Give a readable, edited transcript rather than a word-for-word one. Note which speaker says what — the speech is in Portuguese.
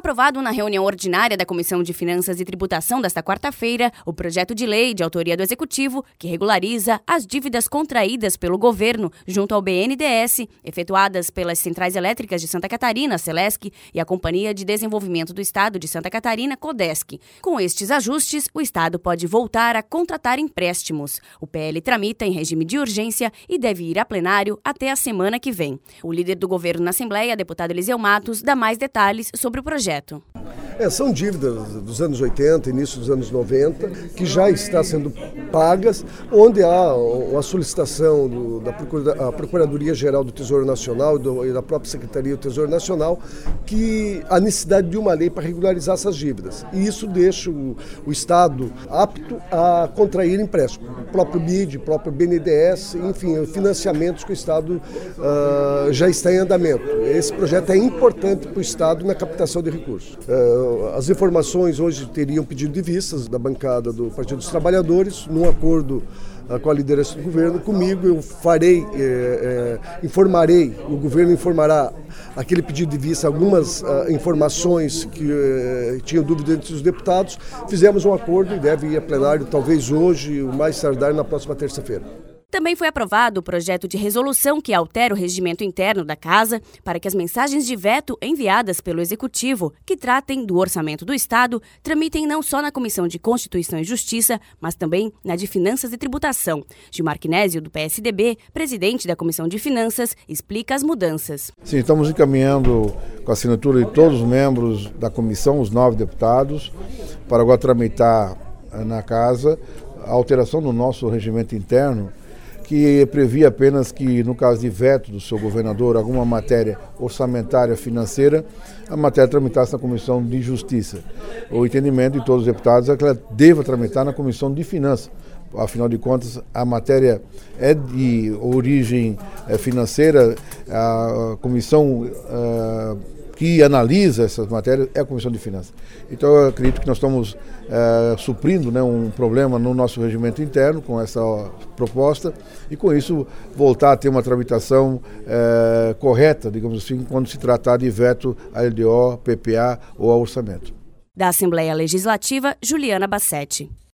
Speaker 1: Aprovado na reunião ordinária da Comissão de Finanças e Tributação desta quarta-feira, o projeto de lei de autoria do Executivo, que regulariza as dívidas contraídas pelo governo junto ao BNDES, efetuadas pelas Centrais Elétricas de Santa Catarina, Celesc, e a Companhia de Desenvolvimento do Estado de Santa Catarina, Codesc. Com estes ajustes, o Estado pode voltar a contratar empréstimos. O PL tramita em regime de urgência e deve ir a plenário até a semana que vem. O líder do governo na Assembleia, deputado Eliseu Matos, dá mais detalhes sobre o projeto.
Speaker 2: São dívidas dos anos 80, início dos anos 90, que já está sendo pagas, onde há a solicitação da Procuradoria-Geral do Tesouro Nacional e da própria Secretaria do Tesouro Nacional, que a necessidade de uma lei para regularizar essas dívidas. E isso deixa o Estado apto a contrair empréstimo. O próprio BID, o próprio BNDES, enfim, financiamentos que o Estado já está em andamento. Esse projeto é importante para o Estado na captação de recursos. As informações hoje teriam pedido de vistas da bancada do Partido dos Trabalhadores, num acordo com a liderança do governo. Comigo eu informarei, o governo informará aquele pedido de vista, algumas informações que tinham dúvida entre os deputados. Fizemos um acordo e deve ir a plenário talvez hoje, o mais tardar na próxima terça-feira.
Speaker 1: Também foi aprovado o projeto de resolução que altera o regimento interno da Casa para que as mensagens de veto enviadas pelo Executivo, que tratem do orçamento do Estado, tramitem não só na Comissão de Constituição e Justiça, mas também na de Finanças e Tributação. Gilmar Knésio, do PSDB, presidente da Comissão de Finanças, explica as mudanças.
Speaker 3: Sim, estamos encaminhando com a assinatura de todos os membros da comissão, os 9 deputados, para agora tramitar na Casa a alteração no nosso regimento interno, que previa apenas que, no caso de veto do seu governador, alguma matéria orçamentária financeira, a matéria tramitasse na Comissão de Justiça. O entendimento de todos os deputados é que ela deva tramitar na Comissão de Finanças. Afinal de contas, a matéria é de origem financeira, a comissão que analisa essas matérias é a Comissão de Finanças. Então eu acredito que nós estamos suprindo, um problema no nosso regimento interno com essa proposta e com isso voltar a ter uma tramitação correta, digamos assim, quando se tratar de veto à LDO, PPA ou ao orçamento.
Speaker 1: Da Assembleia Legislativa, Juliana Bassetti.